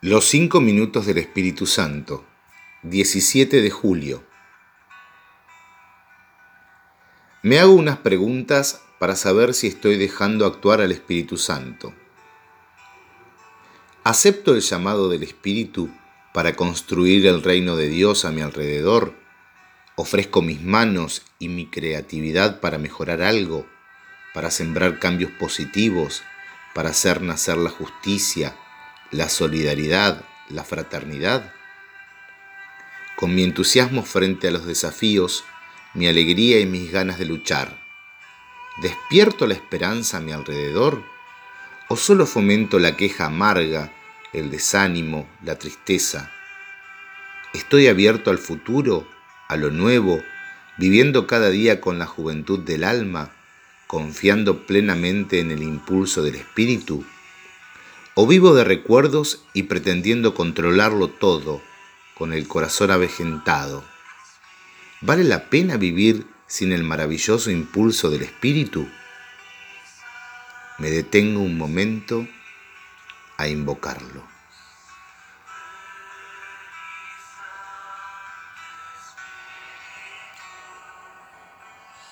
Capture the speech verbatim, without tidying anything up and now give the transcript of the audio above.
Los cinco minutos del Espíritu Santo, diecisiete de julio. Me hago unas preguntas para saber si estoy dejando actuar al Espíritu Santo. ¿Acepto el llamado del Espíritu para construir el reino de Dios a mi alrededor? ¿Ofrezco mis manos y mi creatividad para mejorar algo, para sembrar cambios positivos, para hacer nacer la justicia, la solidaridad, la fraternidad? Con mi entusiasmo frente a los desafíos, mi alegría y mis ganas de luchar, ¿despierto la esperanza a mi alrededor? ¿O solo fomento la queja amarga, el desánimo, la tristeza? ¿Estoy abierto al futuro, a lo nuevo, viviendo cada día con la juventud del alma, confiando plenamente en el impulso del espíritu? ¿O vivo de recuerdos y pretendiendo controlarlo todo, con el corazón avejentado? ¿Vale la pena vivir sin el maravilloso impulso del espíritu? Me detengo un momento a invocarlo.